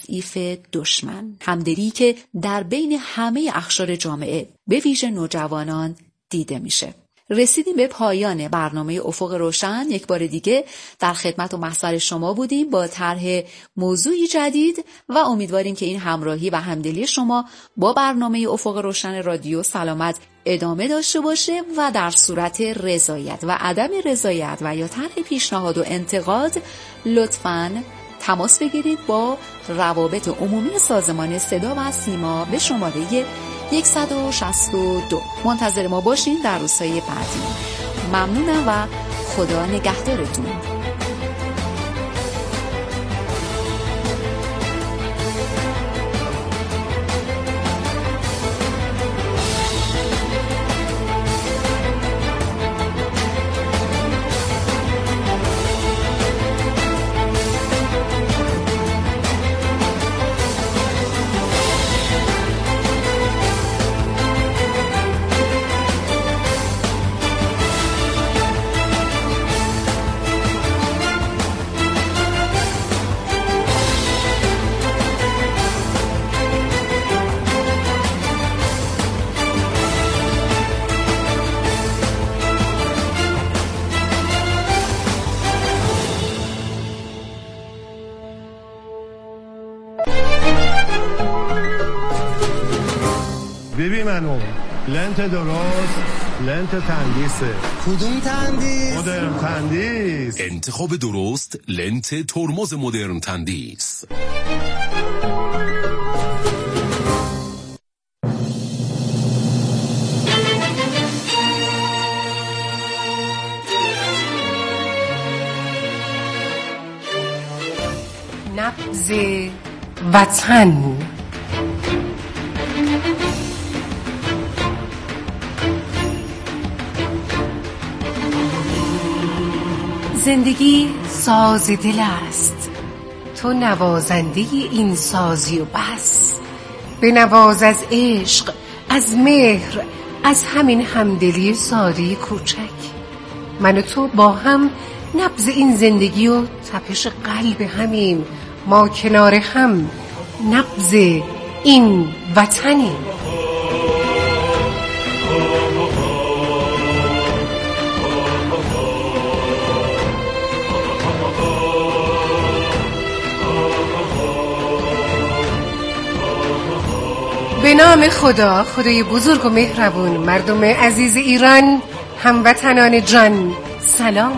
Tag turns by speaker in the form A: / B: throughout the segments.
A: تضعیف دشمن، همدلی که در بین همه اقشار جامعه به ویژه نوجوانان دیده میشه. رسیدیم به پایان برنامه افق روشن. یک بار دیگه در خدمت و محضر شما بودیم با طرح موضوعی جدید و امیدواریم که این همراهی و همدلی شما با برنامه افق روشن رادیو سلامت ادامه داشته باشه و در صورت رضایت و عدم رضایت و یا طرح پیشنهاد و انتقاد لطفاً تماس بگیرید با روابط عمومی سازمان صدا و سیما به شماره 162. منتظر ما باشین در روزهای بعدی. ممنونم و خدا نگهدارتون.
B: ببین منو لنت درست، لنت تندیسه.
C: کدوم تندیس؟
B: مدرن تندیس.
D: انتخاب درست لنت ترمز مدرن تندیس.
E: نبض وطن. زندگی ساز دل است، تو نوازنده این سازی و بس. بنواز از عشق، از مهر، از همین همدلی ساده کوچک. من و تو با هم نبض این زندگی و تپش قلب همیم. ما کنار هم نبض این وطنیم. به نام خدا، خدای بزرگ و مهربون، مردم عزیز ایران، هموطنان جان، سلام.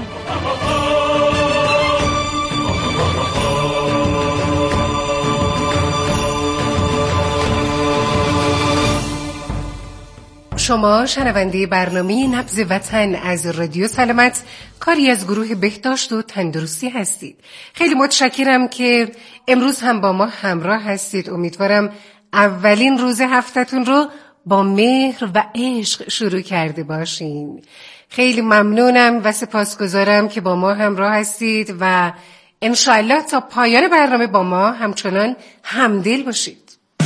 E: شما شنونده برنامه نبض وطن از رادیو سلامت، کاری از گروه بهداشت و تندرستی هستید. خیلی متشکرم که امروز هم با ما همراه هستید. امیدوارم اولین روز هفته‌تون رو با مهر و عشق شروع کرده باشین. خیلی ممنونم و سپاسگزارم که با ما همراه هستید و انشاءالله تا پایان برنامه با ما همچنان همدل باشید.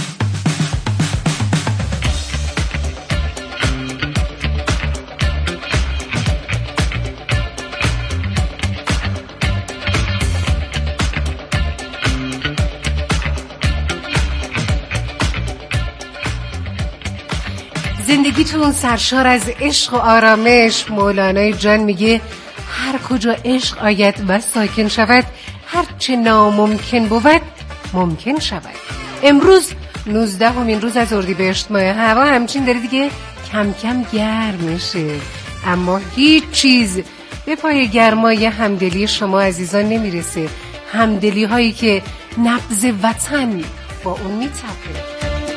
E: زندگیتون سرشار از عشق و آرامش. مولانای جان میگه هر کجا عشق آید و ساکن شود، هر چه ناممکن بود ممکن شود. امروز 19مین روز از اردیبهشت ماه. هوا همچین داره دیگه کم کم گرم میشه، اما هیچ چیز به پای گرمای همدلی شما عزیزان نمیرسه. همدلی هایی که نبض وطن با اون میتپه.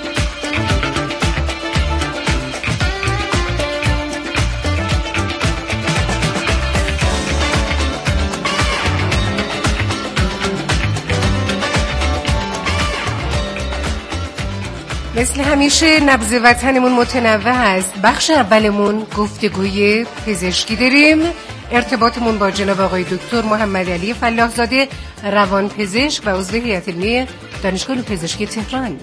E: مثل همیشه نبض وطنمون متنوع است. بخش اولمون گفتگوی پزشکی داریم. ارتباطمون با جناب آقای دکتر محمد علی فلاحزاده، روانپزشک و عضو هیئت علمی دانشگاه پزشکی تهران.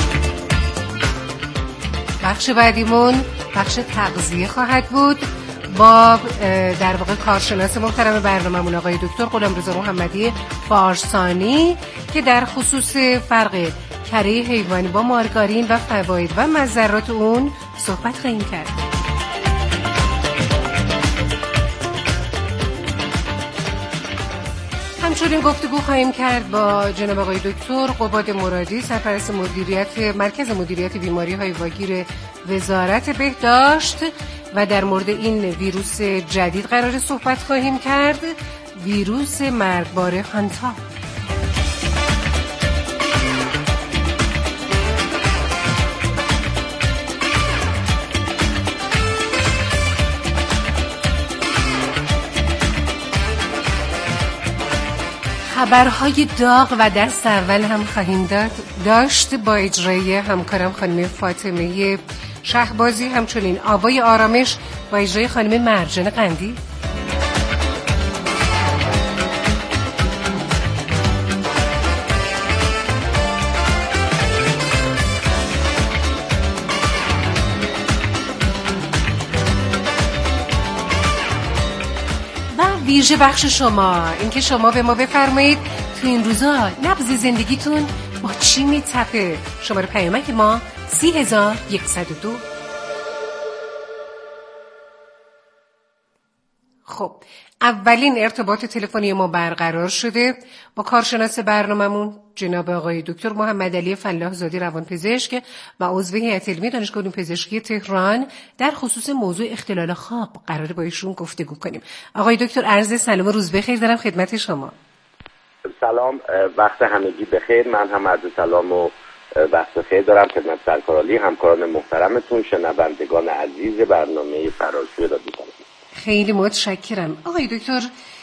E: بخش بعدیمون بخش تغذیه خواهد بود با در واقع کارشناس محترم برنامه‌مون آقای دکتر غلامرضا محمدی فارسانی که در خصوص فرق کره حیوانی با مارگارین و فواید و مضرات اون صحبت خواهیم کرد. همچنین گفتگو خواهیم کرد با جناب آقای دکتر قباد مرادی، سرپرست مرکز مدیریت بیماری‌های واگیر وزارت بهداشت و در مورد این ویروس جدید قرار صحبت خواهیم کرد، ویروس مرگبار هانتا. خبرهای داغ و دست اول هم خواهیم داشت با اجرای همکارم خانم فاطمه شهبازی، همچنین آوای آرامش با اجرای خانم مرجان قندی. ویژه بخش شما، اینکه شما به ما بفرمایید تو این روزا نبض زندگیتون با چی میتپه. شماره پیامک ما 30102. خب اولین ارتباط تلفنی ما برقرار شده با کارشناس برنامه‌مون جناب آقای دکتر محمدعلی فلاح زاده روانپزشک و عضو هیئت علمی دانشگاه علوم پزشکی تهران در خصوص موضوع اختلال خواب قراره با ایشون گفتگو کنیم. آقای دکتر عرض سلام و روز بخیر دارم خدمت شما.
C: سلام، وقت همگی بخیر. من هم عرض سلام و وقت بخیر دارم خدمت سرکارعالی، همکاران محترمتون، شنوندگان عزیز برنامه فراشوی رادیو تلویزیون.
E: خیلی متشکرم. آقای دکتر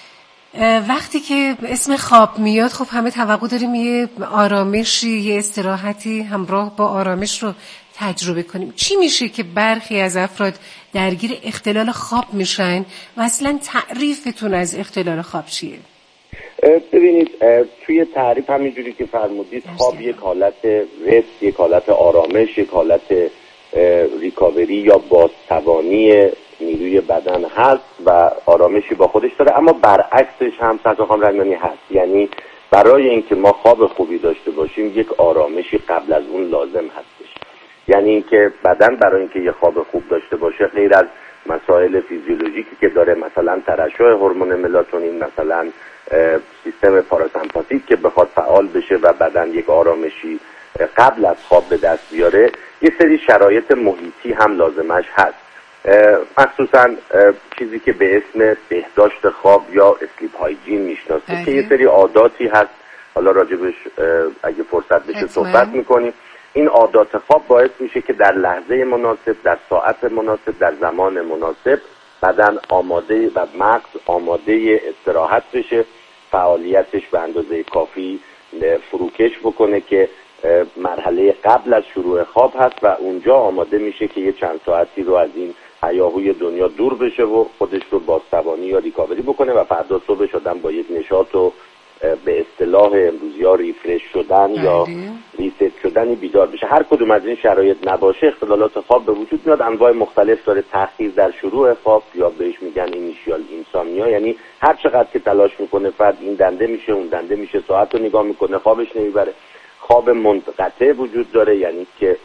E: وقتی که اسم خواب میاد خب همه توقع داریم یه آرامشی، یه استراحتی همراه با آرامش رو تجربه کنیم. چی میشه که برخی از افراد درگیر اختلال خواب میشن و اصلا تعریفتون از اختلال خواب چیه؟
C: ببینید توی تعریف همینجوری که فرمودید خواب یک حالت رست، یک حالت آرامش، یک حالت ریکاوری یا بازتوانی نیروی بدن هست و آرامشی با خودش داره، اما برعکسش هم خانم رحمانی هست. یعنی برای اینکه ما خواب خوبی داشته باشیم یک آرامشی قبل از اون لازم هستش. یعنی اینکه بدن برای اینکه یه خواب خوب داشته باشه غیر از مسائل فیزیولوژیکی که داره، مثلا ترشح هورمون ملاتونین، مثلا سیستم پاراسمپاتیک که بخواد فعال بشه و بدن یک آرامشی قبل از خواب به دست بیاره، یه سری شرایط محیطی هم لازمش هست. مخصوصا چیزی که به اسم بهداشت خواب یا اسلیپ هایجین میشناسه که یه سری عاداتی هست، حالا راجبش اگه فرصت بشه صحبت میکنیم. این عادات خواب باعث میشه که در لحظه مناسب، در ساعت مناسب، در زمان مناسب بدن آماده و مغز آماده استراحت بشه، فعالیتش به اندازه کافی فروکش بکنه که مرحله قبل از شروع خواب هست و اونجا آماده میشه که یه چند ساعتی رو از این هیاهوی دنیا دور بشه و خودش رو بازتوانی یا ریکاوری بکنه و فردا صبح آدم با یک نشاط و به اصطلاح امروزی‌ها ریفرش شدن یا ریست شدنی بیدار بشه. هر کدوم از این شرایط نباشه اختلالات خواب به وجود میاد. انواع مختلف داره، تأخیر در شروع خواب یا بهش میگن اینیشیال اینسامنیا، یعنی هر چقدر که تلاش میکنه فرد این دنده میشه اون دنده میشه، ساعت رو نگاه میکنه خوابش نمیبره. خواب منقطع وجود داره، یعنی که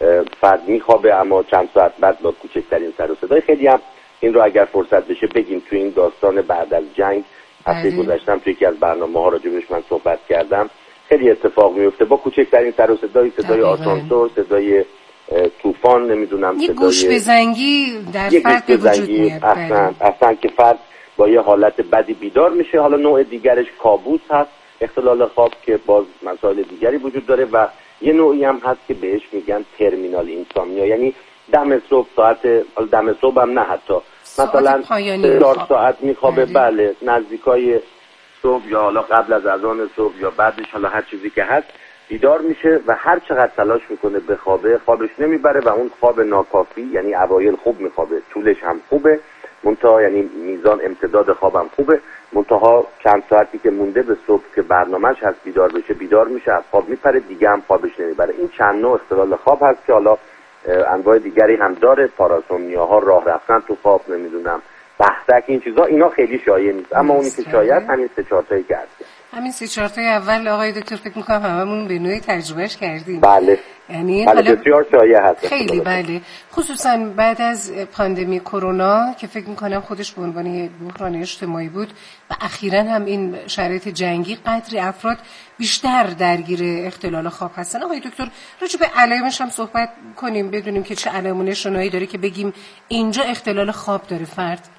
C: فرد میخوابه اما چند ساعت بعد با کوچکترین سر و صدای. خیلی هم این رو اگر فرصت بشه بگیم تو این داستان بعد از جنگ هفته گذشتم توی یکی از برنامه‌ها راجبش من صحبت کردم، خیلی اتفاق میفته با کوچکترین سر و صدای آسانسور، صدای طوفان، نمیدونم
E: یه
C: صدای
E: گوش بزنگی در فرد به وجود میاد.
C: اصلا که فرد با یه حالت بدی بیدار میشه. حالا نوع دیگرش کابوس هست، اختلال خواب که باز مسائل دیگری وجود داره و یه نوعی هم هست که بهش میگن ترمینال اینسامنیا، یعنی دم صبح دم صبح هم نه، حتی مثلا 4 ساعت میخوابه، بله نزدیکای صبح یا حالا قبل از اذان صبح یا بعدش، حالا هر چیزی که هست بیدار میشه و هر چقدر تلاش میکنه بخوابه خوابش نمیبره و اون خواب ناکافی، یعنی اوایل خوب میخوابه، طولش هم خوبه، منتها یعنی میزان امتداد خوابم خوبه، منتها چند ساعتی که مونده به صبح که برنامه‌اش هست بیدار بشه بیدار میشه، از خواب میپره، دیگه هم خوابش نمیبره. این چند نوع اختلال خواب هست که حالا انواع دیگری هم داره، پاراسومنیاها، راه رفتن تو خواب، نمیدونم بختک، این چیزا اینا خیلی شایع نیست، اما اونی که شایع همین 3-4 تایی که هست.
E: همین 3-4 تای اول آقای دکتر فکر می‌کنم هممون به نوعی تجربهش کردیم.
C: بله.
E: یعنی
C: بله بسیار شایع هست.
E: خیلی بله. خصوصا بعد از پاندمی کرونا که فکر می‌کنم خودش به عنوان بحران اجتماعی بود و اخیراً هم این شرایط جنگی قدری افراد بیشتر درگیر اختلال خواب هستن. آقای دکتر راجع به علائمش هم صحبت کنیم، بدونیم که چه علائم نشانه‌ای داره که بگیم اینجا اختلال خواب داره فرد.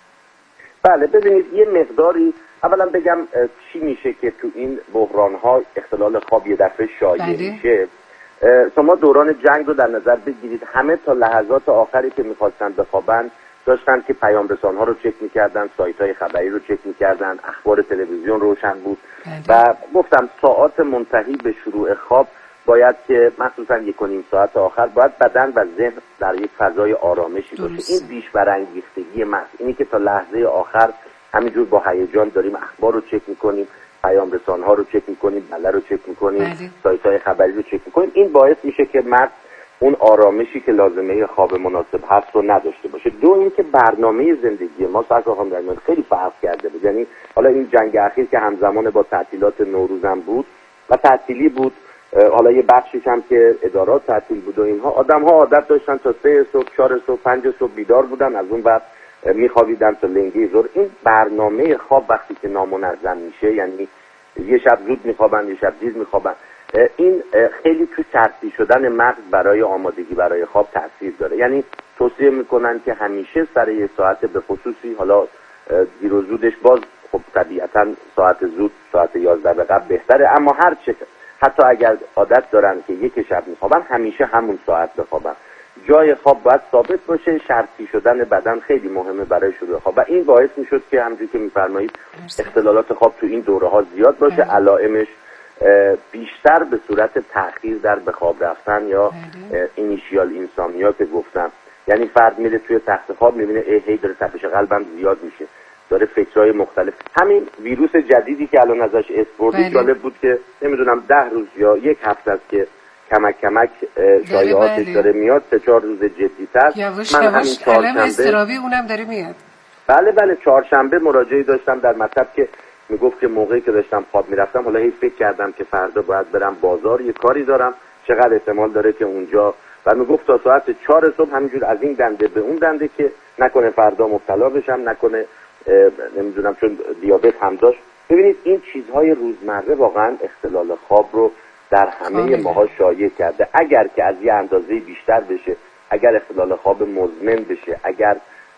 C: بله ببینید یه مقداری اولا بگم چی میشه که تو این بحران‌ها اختلال خواب یه دفعه شایع میشه. شما دوران جنگ رو در نظر بگیرید، همه تا لحظات آخری که میخواستن بخوابن داشتن که پیام رسان‌ها رو چک میکردن، سایت‌های خبری رو چک میکردن، اخبار تلویزیون روشن بود و گفتم ساعات منتهی به شروع خواب باید که مخصوصا 1.5 ساعت آخر باید بدن و ذهن در یک فضای آرامشی باشه. این بیش برانگیختگی محض، اینی که تا لحظه آخر همینجور با هیجان داریم اخبار رو چک میکنیم، پیام رسان‌ها رو چک میکنیم، بله رو چک میکنیم، سایت‌های خبری رو چک میکنیم، این باعث میشه که مرد اون آرامشی که لازمه خواب مناسب هست رو نداشته باشه. دو اینکه برنامه زندگی ما خیلی فرق کرده بود. یعنی حالا این جنگ اخیر که همزمان با تعطیلات نوروز هم بود و تعطیلی بود، حالا یه بخشیش هم که ادارات تعطیل بود و اینها، آدم‌ها عادت داشتن تا 3 صبح 4 صبح 5 صبح بیدار بودن، از اون بعد میخوابیدن تا لنگه ظهر. این برنامه خواب وقتی که نامنظم میشه، یعنی یه شب زود میخوابن یه شب دیر میخوابن، این خیلی تو سرتی شدن مغز برای آمادگی برای خواب تاثیر داره. یعنی توصیه میکنن که همیشه سر یه ساعت به خصوصی، حالا دیر و زودش باز خب طبیعتا ساعت زود ساعت 11 به قبل بهتره، اما هر چه حتی اگر عادت دارن که یک شب میخوابن همیشه همون ساعت بخوابن. جای خواب باید ثابت باشه. شرطی شدن بدن خیلی مهمه برای شروع خواب و این باعث میشد که همونجوری که میفرمایید اختلالات خواب تو این دوره ها زیاد باشه. علائمش بیشتر به صورت تأخیر در به خواب رفتن یا اینیشیال اینسامنیا که گفتم، یعنی فرد میره توی تخت خواب میبینه هی داره تپش قلبم زیاد میشه، داره فکرهای مختلف. همین ویروس جدیدی که الان ازش اسپوردی جالب بود که نمیدونم 10 روز یا 1 هفته است که کمک شایعاتش داره میاد، 3-4 روز جدی‌تر.
E: من همین چهارشنبه استرابی اونم داره میاد.
C: بله چهارشنبه مراجعه داشتم در مطب که میگفت که موقعی که داشتم خواب میرفتم، حالا هی فکر کردم که فردا باید برم بازار، یه کاری دارم، چقدر احتمال داره که اونجا، و میگفت تا ساعت 4 صبح همینجور از این دنده به اون دنده که نکنه فردا مبتلا بشم، نکنه نمیدونم چون دیابت هم داشت. ببینید این چیزهای روزمره واقعا اختلال خواب رو در همه ماها شایع کرده. اگر که از یه اندازه بیشتر بشه، اگر اختلال خواب مزمن بشه، اگر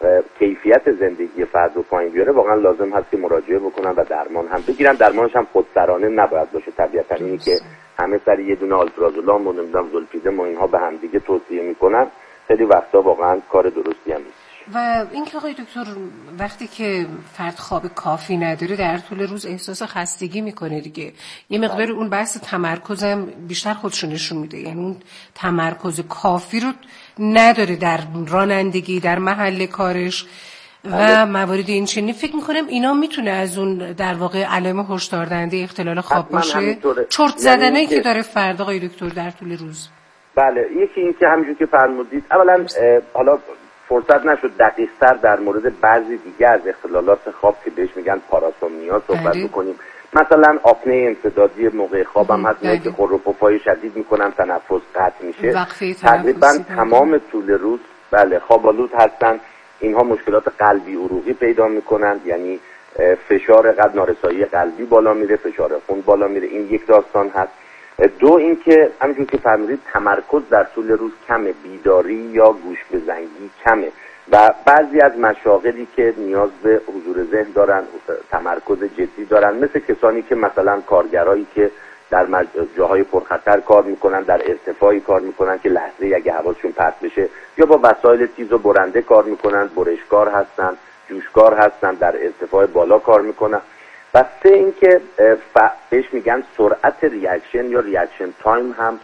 C: کیفیت زندگی فرد رو پایین بیاره، واقعا لازم هست که مراجعه بکنن و درمان هم بگیرن. درمانش هم خودسرانه نباید باشه طبیعتا. اینی که همه سر یه دونه آلترازولام و نمیدونم زولپیدم و اینها به هم دیگه توصیه میکنن، خیلی وقتا واقعا کار درستی هم نیست.
E: و اینکه آقای دکتر وقتی که فرد خواب کافی نداره در طول روز احساس خستگی میکنه دیگه، یه مقدار اون بحث تمرکزم بیشتر خودشو نشون میده، یعنی اون تمرکز کافی رو نداره در رانندگی، در محل کارش و موارد این چنین. فکر میکنم اینا میتونه از اون در واقع علائم هشدار دهنده اختلال خواب باشه، چرت زدنایی که داره فرد آقای دکتر در طول روز.
C: بله، یکی این که همونجوری که فرمودید، اولا حالا فرصت نشد دقیق‌تر در مورد بعضی دیگه از اختلالات خواب که بهش میگن پاراسومنیا صحبت بکنیم. مثلا آپنه انسدادی موقع خوابم هست، اونایی که خور و پفای شدید میکنن، تنفس قطع میشه، تقریبا تمام طول روز خواب‌آلود هستن. اینها مشکلات قلبی عروقی پیدا میکنن، یعنی فشار قلب، نارسایی قلبی بالا میره، فشار خون بالا میره. این یک داستان هست. دو اینکه همونجور که فرمودید تمرکز در طول روز کمه، بیداری یا گوش به زنگی کمه و بعضی از مشاغلی که نیاز به حضور ذهن دارن، تمرکز جدی دارن، مثل کسانی که مثلا کارگرایی که در جاهای پرخطر کار میکنن، در ارتفاعی کار میکنن که لحظه اگه حواسشون پرت بشه، یا با وسایل تیز و برنده کار میکنن، برشکار هستن، جوشکار هستن، در ارتفاع بالا کار میکنن. و سه اینکه بهش میگن سرعت ریاکشن یا ریاکشن تایم هم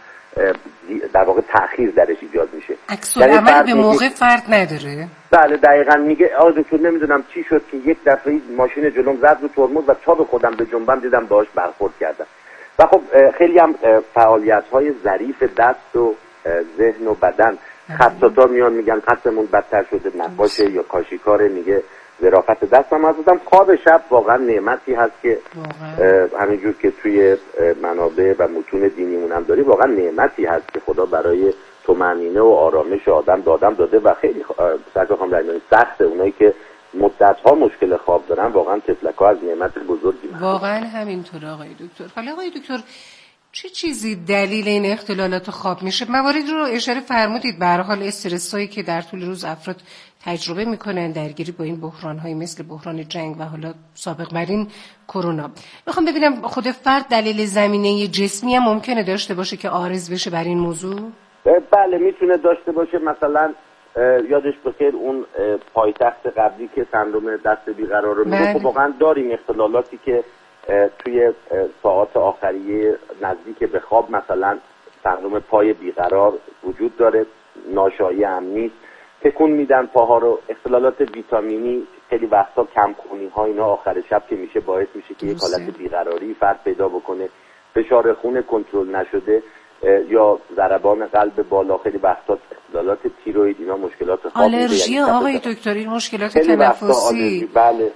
C: در واقع تأخیر درش ایجاد میشه.
E: عکس العمل به موقع فرد نداره.
C: بله دقیقاً. میگه آقا دکتر نمیدونم چی شد که یک دفعه ماشین جلوم زد رو ترمز و تا به خودم به جنبم دیدم باهاش برخورد کردم. و خب خیلی هم فعالیت‌های ظریف دست و ذهن و بدن، خطاطا میان میگن خطمون بدتر شده، نقاشه یا کاشیکاره، میگه ظرافت دستم هستم. خواب شب واقعا نعمتی هست که همینجور که توی منابع و متون دینیمون هم داری، واقعا نعمتی هست که خدا برای طمأنینه و آرامش آدم داده و خیلی سرکار خانم رحیمی سخته اونایی که مدت‌ها مشکل خواب دارن، واقعا تفلک‌ها از نعمت بزرگی هست.
E: واقعا همینطور آقای دکتر. حالا آقای دکتر چه چیزی دلیل این اختلالات خواب میشه؟ مواردی رو اشاره فرمودید، به هر حال استرسایی که در طول روز افراد تجربه میکنن، درگیری با این بحران‌های مثل بحران جنگ و حالا سابق بر این کرونا. میخوام ببینم خود فرد دلیل زمینه جسمی هم ممکنه داشته باشه که عارض بشه بر این موضوع؟
C: بله میتونه داشته باشه. مثلا یادش بخیر اون پایتخت قبلی که سندروم دست بیقرار رو میگه، خب واقعا داریم اختلالاتی که توی ساعات آخریه نزدیک به خواب مثلا سندروم پای بیقرار وجود داره، ناشایی هم نیست، تکون میدن پاها رو. اختلالات ویتامینی خیلی وقتا کمخونی ها اینا آخر شب که میشه باعث میشه که یک حالت بیقراری فرد پیدا بکنه. فشار خون کنترل نشده یا ضربان قلب بالا، خیلی وقتا اختلالات تیروئید، اینا مشکلات خواب میده.
E: آلرژی آقای دکتر، این مشکلات تنفسی.
C: بله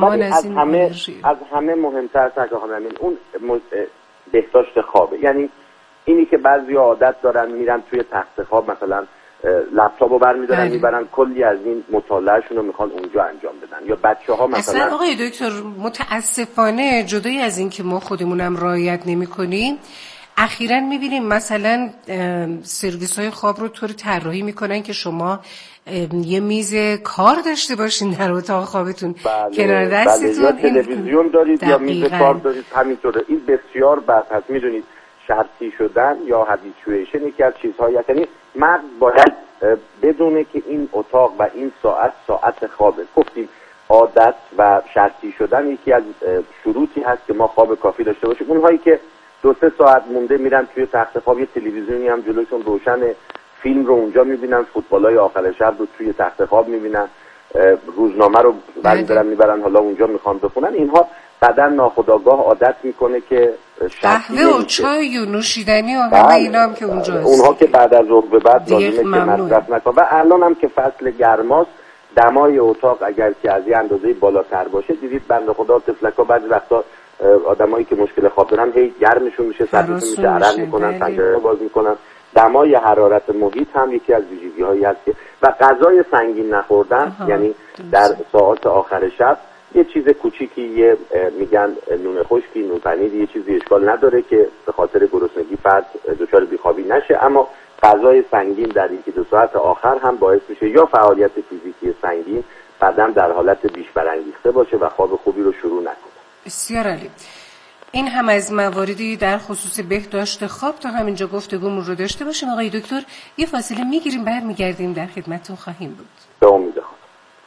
C: از همه مهمتر سرکار خانم اون بهداشت خوابه. یعنی اینی که بعضی عادت دارن میرن توی تخت خواب مثلا لپتاپو برمی‌دارن میبرن کلی از این مطالعه‌شون رو میخوان اونجا انجام بدن، یا بچه‌ها مثلا
E: اصلا آقای دکتر متاسفانه جدای از این که ما خودمونم رعایت نمی‌کنیم، اخیراً می‌بینیم مثلا سرویس‌های خواب رو طوری طراحی می‌کنن که شما یه میز کار داشته باشین در اتاق خوابتون، کنار دستتون،
C: یا تلویزیون دارید یا میز کار دارید. همینطوره. این بسیار بد هست. میدونید شرطی شدن یا هابیچویشن یکی از چیزهایی هست. یعنی مرد باید بدونه که این اتاق و این ساعت خوابه. گفتیم عادت و شرطی شدن یکی از شروطی هست که ما خواب کافی داشته باشیم. اونهایی که 2-3 ساعت مونده میرن توی تخت خواب، یه تلویزیونی هم جلوشون روشنه، فیلم رو اونجا میبینن، فوتبالای آخر شب رو توی تخت خواب میبینن، روزنامه رو برمی‌دارن میبرن حالا اونجا میخوان بخونن. اینها بدن ناخودآگاه عادت میکنه که
E: قهوه و چای و نوشیدنی و همه اینا هم که اونجاست،
C: اونها که بعد از ظهر به بعد لازمه که مصرف نکنه. و الان هم که فصل گرماست، دمای اتاق اگر که از یه اندازه بالاتر باشه، دیدید بنده خدا طفلکا بعضی وقتا آدمایی که مشکل خواب دارن هی گرمشون میشه، سردشون میشه، عرق میکنن، پنجره باز میکنن. دمای حرارت محیط هم یکی از ویژگی‌هایی هست که و غذای سنگین نخوردن، یعنی در ساعات آخر شب یه چیز کوچیکی، یه میگن نون خشکی، نون پنیر، یه چیزی اشکال نداره که به خاطر گرسنگی فرد دچار بیخوابی نشه، اما غذای سنگین در 1-2 ساعت آخر هم باعث میشه یا فعالیت فیزیکی سنگین بدن در حالت بیش برانگیخته باشه و خواب خوبی رو شروع نکنه.
E: بسیار عالی. این هم از مواردی در خصوص بهداشت خواب. تا همینجا گفتگومون رو داشته باشیم آقای دکتر، یه فاصله میگیریم، برمیگردیم، در خدمتتون خواهیم بود.
C: به امید خدا.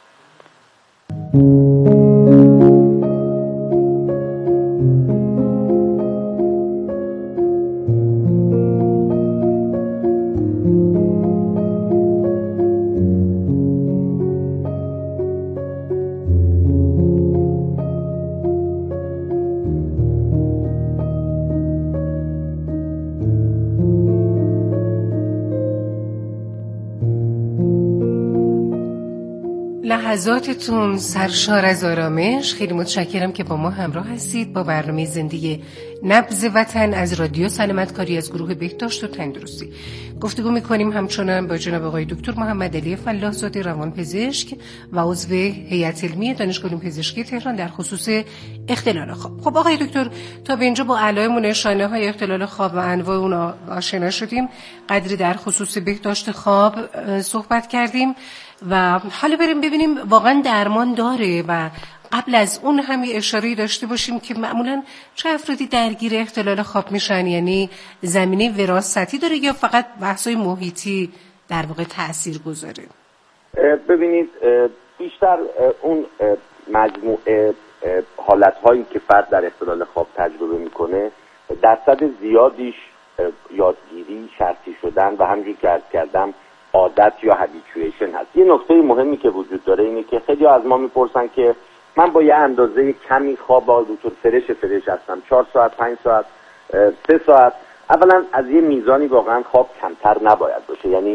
E: لحظاتتون سرشار از آرامش. خیلی متشکرم که با ما همراه هستید با برنامه زنده نبض وطن از رادیو سلامتکاری از گروه بهداشت و تندرستی. گفتگو میکنیم همچنان با جناب آقای دکتر محمد علی فلاح‌زاده، روانپزشک و عضو هیئت علمی دانشگاه علوم پزشکی تهران در خصوص اختلال خواب. خب آقای دکتر، تا به اینجا با علائم و نشانه‌های اختلال خواب و انواع اون آشنا شدیم، قدری در خصوص بهداشت خواب صحبت کردیم و حالا بریم ببینیم واقعا درمان داره و قبل از اون هم یه اشاره‌ای داشته باشیم که معمولاً چه افرادی درگیر اختلال خواب میشن، یعنی زمینه وراثتی داره یا فقط بحث‌های محیطی در واقع تأثیر گذاره؟
C: ببینید بیشتر اون مجموعه حالت‌هایی که فرد در اختلال خواب تجربه میکنه درصد زیادیش یادگیری، شرطی شدن و همونجور که عرض کردم عادت یا هابیچویشن هست. یه نکته مهمی که وجود داره اینه که خیلی از ما میپرسن که من با یه اندازه کمی خواب دکتر فرش هستم، 4 ساعت، 5 ساعت، 3 ساعت. اولا از یه میزانی واقعا خواب کمتر نباید باشه، یعنی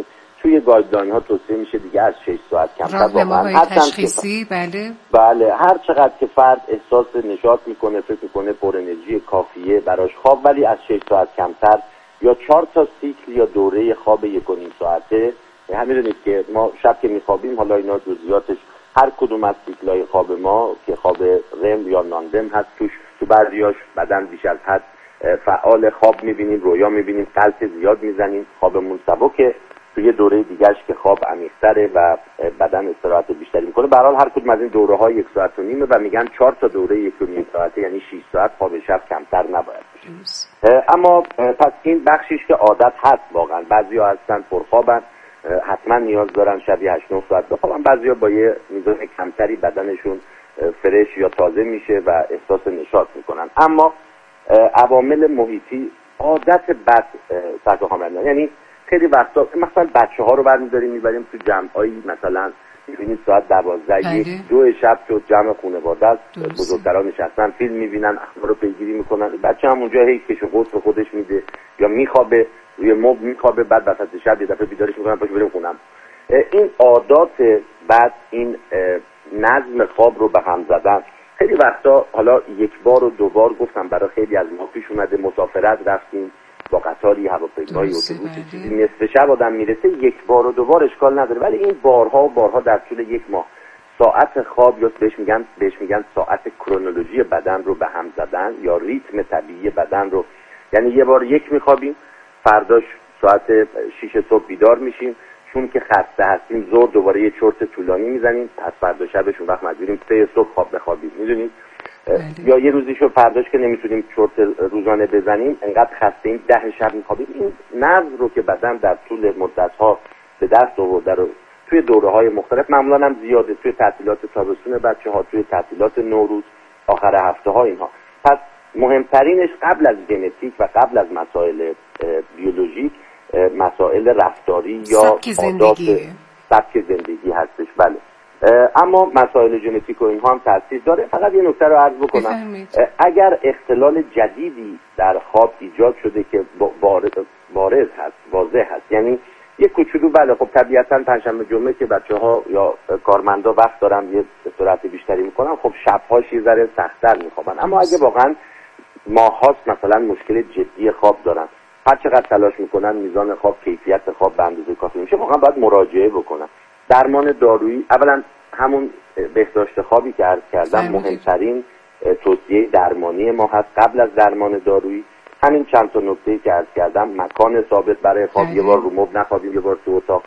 C: توی گایدلاین ها توصیه میشه دیگه از 6 ساعت کمتر.
E: راهنماهای تشخیصی
C: بله هر چقدر که فرد احساس نشاط میکنه، فکر میکنه پر انرژی کافیه براش خواب، ولی از 6 ساعت کمتر یا 4 تا سیکل یا دوره خواب 1.5 ساعته. همین میدونید که ما شب که میخوابیم، حالا اینا جزئیاتش هر کدوم از سیکل‌های خواب ما که خواب رم یا نان رم هست، تو بعضیاش بدن بیش از حد فعال، خواب میبینیم، رویا میبینیم، قلط زیاد میزنیم، خوابمون سبکه. توی دوره دیگرش که خواب عمیق‌تره و بدن استراحت بیشتری میکنه. به هر حال هر کدوم از این دوره‌ها 1.5 ساعت و میگن 4 تا دوره 1.5 ساعته، یعنی 6 ساعت خواب شب کمتر نباید باشه. اما پس این بخشیش که عادت هست واقعا. بعضیا هستن پرخوابن، حتما نیاز دارن شبی 8-9 ساعت بخوابن. بعضیا با یه میزان کمتری بدنشون فرش یا تازه میشه و احساس نشاط میکنن. اما عوامل محیطی عادت بد سرکار خانم، یعنی خیلی وقتا مثلا بچه‌ها رو برمی‌داریم میبریم تو جمعایی، مثلا می‌بینید ساعت 12-1-2 شب تو جمع خانواده است، بزرگتران نشستن فیلم می‌بینن، اخبار رو پیگیری می‌کنن، بچه هم اونجا هی کش و قوس به خودش میده یا میخوابه روی مبل میخوابه، بعد وسط شب یه دفعه بیدارش می‌کنن پاشو بریم خونم. این عادات بعد این نظم خواب رو به هم زدن خیلی وقتا، حالا 1 بار و 2 بار گفتم برای خیلی از ما پیش اومده، مسافرت رفتیم با قطاری، هواپیمایی، اتوبوسی، چیزی نصف شب آدم میرسه، 1 بار و 2 بار اشکال نداره، ولی این بارها و بارها در طول 1 ماه ساعت خواب یا بهش میگن ساعت کرونولوژی بدن رو به هم زدن یا ریتم طبیعی بدن رو، یعنی یه بار 1 میخوابیم، فرداش ساعت 6 صبح بیدار میشیم، چون که خسته هستیم ظهر دوباره یه چرت طولانی میزنیم، پس فردا شبشون وقت مجبوریم 3 صبح خواب بخوابیم، میدونید؟ یا یه روزیشو فرداش که نمیتونیم چرت روزانه بزنیم انقدر خسته ایم 10 شب میخوابیم. این نظم رو که بدن در طول مدت‌ها به دست آورده رو توی دوره‌های مختلف، معمولاً هم زیاده، توی تعطیلات تابستون بچه‌ها، توی تعطیلات نوروز، آخر هفته‌ها، اینها. پس مهمترینش قبل از ژنتیک و قبل از مسائل بیولوژیک مسائل رفتاری یا عادات سبک زندگی هستش. بله، اما مسائل ژنتیک و اینها هم تاثیر داره. فقط یه نکته رو عرض بکنم، اگر اختلال جدیدی در خواب ایجاد شده که بارز هست، واضح هست، یعنی یه کوچولو، بله خب طبیعتاً پنجشنبه جمعه که بچه‌ها یا کارمندا وقت دارن یه استراحت بیشتری میکنن، خب شب‌هاش یه ذره سخت‌تر میخوابن. اما اگه واقعاً ماهاست مثلا مشکل جدی خواب دارن، هر چقدر تلاش میکنن میزان خواب، کیفیت خواب به اندازه کافی نمیشه، واقعا باید مراجعه بکنن. درمان دارویی، اولا همون بهداشت خوابی که عرض کردم مهمترین توصیه درمانی ما هست قبل از درمان دارویی. همین چند تا نکته‌ای که عرض کردم، مکان ثابت برای خواب، یه بار رو مبل نخوابیم، یه بار تو اتاق،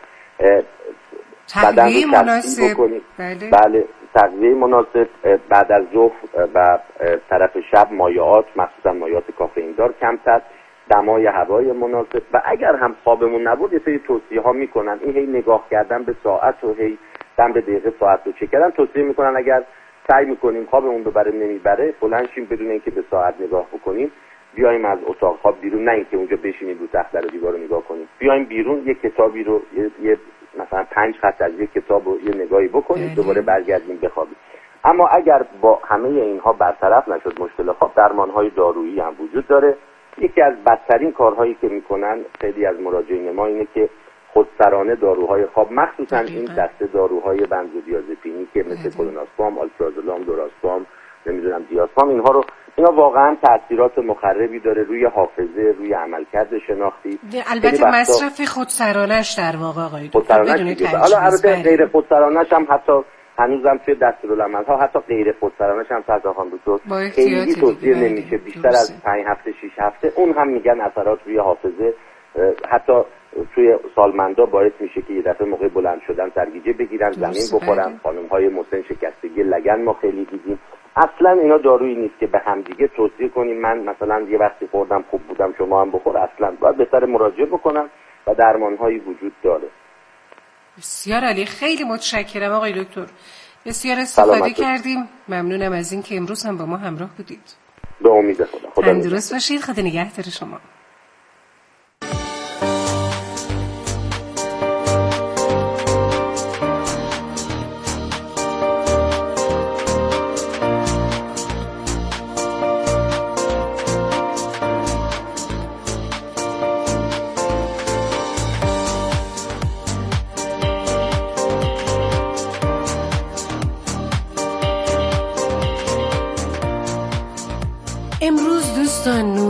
E: تغذیه مناسب،
C: بله تغذیه مناسب، بعد از ظهر و طرف شب مایعات، مخصوصا مایعات کافئین دار کمتر، دمای هوای مناسب. و اگر هم خوابمون نبود یه سری توصیه ها میکنن، این هی نگاه کردن به ساعت و هی دم به دقیقه ساعت رو چک کردن، توصیه میکنن اگر سعی میکنیم خوابمون ببره نمیبره، بلند شیم بدون اینکه به ساعت نگاه بکنیم، بیایم از اتاق خواب بیرون، نه اینکه اونجا بشینیم رو تخت و دیوار رو نگاه کنیم، بیایم بیرون یه کتابی رو یه مثلا 5 خط از یک کتاب رو یه نگاهی بکنیم، دوباره برگردیم بخوابیم. اما اگر با همه اینها برطرف نشد مشکل خواب، درمان‌های دارویی هم وجود داره. یکی از بدترین کارهایی که میکنن خیلی از مراجعین ما اینه که خودسرانه داروهای خواب، مخصوصا این دسته داروهای بنزودیازپینی که مثل کلونازپام، آلپرازولام، دوراسپام، نمیدونم دیازپام، اینا واقعا تاثیرات مخربی داره روی حافظه، روی عملکرد شناختی.
E: البته مصرف خودسرانش در واقع آقای
C: دکتر، حالا البته غیر خودسرانش هم حتی هنوزم توی دستورالعمل‌ها حتی غیر خودسرانش هم سرکار دکتر خیلی توصیه نمیشه، بیشتر از 5 هفته 6 هفته. اون هم میگن اثرات روی حافظه، حتی توی سالمندا باعث میشه که یه دفعه موقع بلند شدن سرگیجه بگیرن، زمین بخورن. خانم‌های مسن شکستگی لگن ما خیلی دیدیم. اصلا اینا دارویی نیست که به هم دیگه توصیه کنیم من مثلا یه وقتی خوردم خوب بودم شما هم بخور، اصلا باید بهتر مراجعه بکنن و درمان‌هایی وجود داره.
E: بسیار عالی، خیلی متشکرم آقای دکتر، بسیار استفاده کردیم. ممنونم از این که امروز هم با ما همراه بودید.
C: به امید خدا.
E: تندرست باشید. خدا نگهدار شما.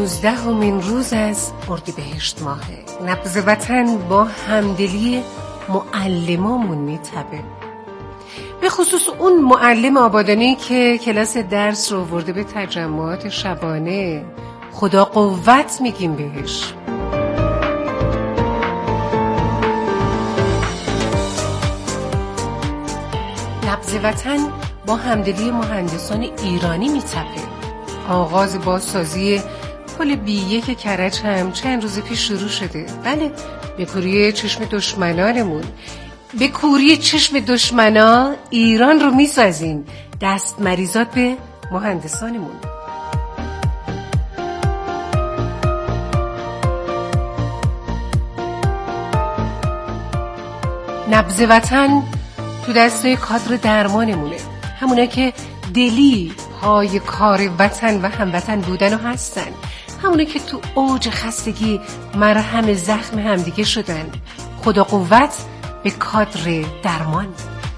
E: 19 روز از اردیبهشت ماهه. نبض وطن با همدلی معلمامون میتپه، به خصوص اون معلم آبادانی که کلاس درس رو ورده به تجمعات شبانه. خدا قوت میگیم بهش. نبض وطن با همدلی مهندسان ایرانی میتپه. آغاز بازسازی پل B1 کرج هم چند روز پیش شروع شده. بله، به کوری چشم دشمنانمون، به کوری چشم دشمنا ایران رو میسازیم. دست مریزات به مهندسانمون. نبض وطن تو دسته کادر درمانمونه، همونه که دلی های کار وطن و هموطن بودن و هستن، همونه که تو اوج خستگی مرهم زخم همدیگه شدن. خدا قوت به کادر درمان.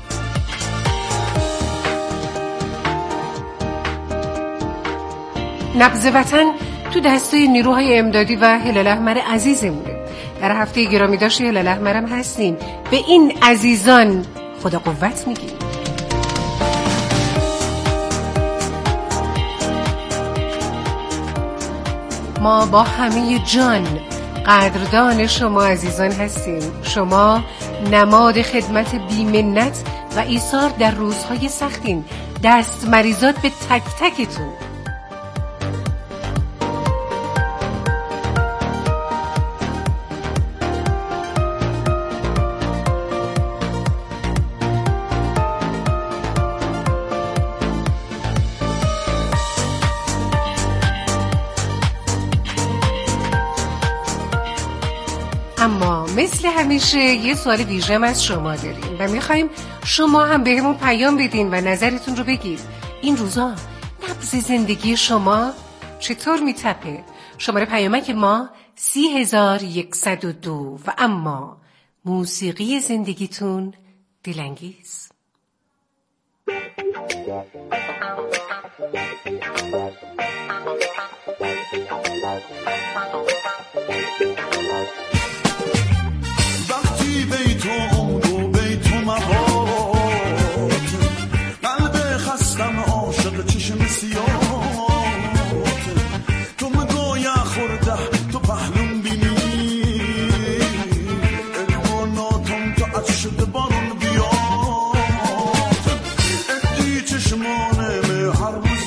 E: نبض وطن تو دسته نیروهای امدادی و هلال احمر عزیزمونه. در هفته گرامی داشت هلال احمرم هستیم. به این عزیزان خدا قوت میگیم. ما با همه جان قدردان شما عزیزان هستیم. شما نماد خدمت بی‌منت و ایثار در روزهای سختین. دست مریزات به تک تکتون. اما مثل همیشه یه سوال ویژه از شما داریم و میخوایم شما هم بهمون پیام بدین و نظرتون رو بگید. این روزا نبض زندگی شما چطور میتپه؟ شماره پیامک ما 30102 و اما موسیقی زندگیتون دلانگیز.
F: وقتی بیتو عمرو بیتو مباد قلب خستم عاشق چشم سیاد تو مگویا خورده تو پهلون بینی الواناتم تو عشق بارون بیاد ادی چشمانم هر روز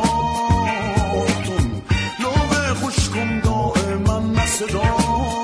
F: مراتم لوه خوشکم دائما نصدا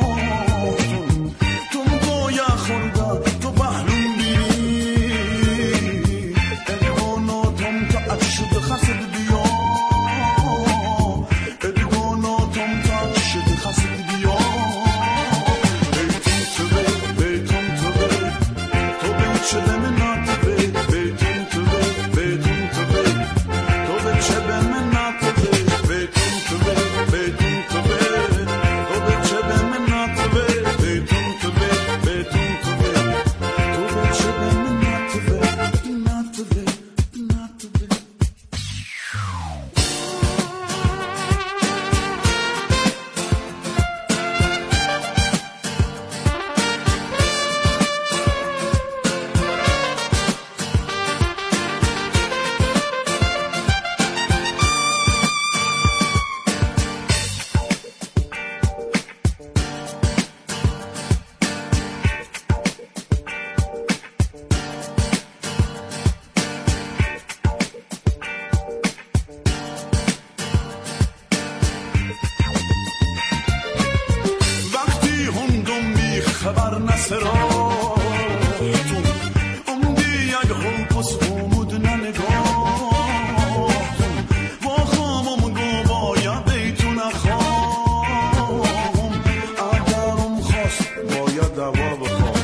F: خبر نسراتون امدی یک حلقس امود ننگاهتون با خامم گو باید بیتون اخوام اگرم خواست باید دوا بخوام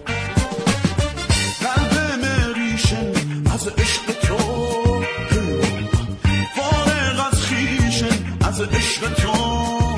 F: قلب مریشن از عشق تو فارغ از خیشن از عشق تو